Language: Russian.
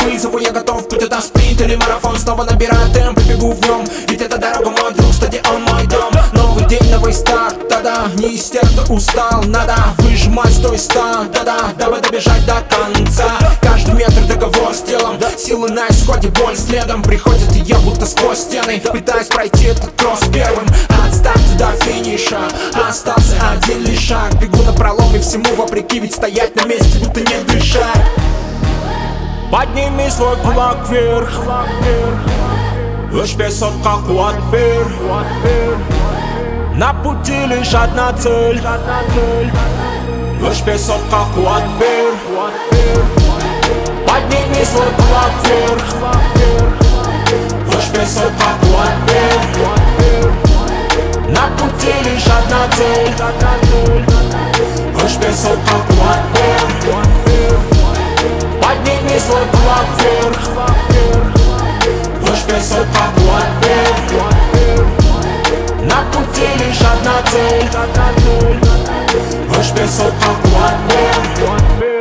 вызову я готов. Будь это спринт или марафон, снова набираю темп и бегу в нем. Ведь это дорога мой друг, стадион мой дом. Новый день, новый старт, да-да. Не из тех, кто устал, надо выжимать с той старт, да-да. Дабы добежать до конца. Каждый метр договор с телом, силы на исходе, боль следом. Приходит и я будто сквозь стены, пытаясь пройти этот кросс первым. От старта до финиша остался один лишь шаг. Бегу на пролом и всему вопреки, ведь стоять на месте будто не дышать. Подними свой кулак вверх, лишь песотка кулак вверх. На пути лишь одна цель, лишь песотка кулак вверх. Подними свой кулак вверх, лишь песотка кулак вверх. На пути лишь одна цель, лишь песотка кулак вверх. Подними свой кулак вверх, лишь песотка кулак вверх. На пути лишь одна цель, лишь песотка кулак вверх.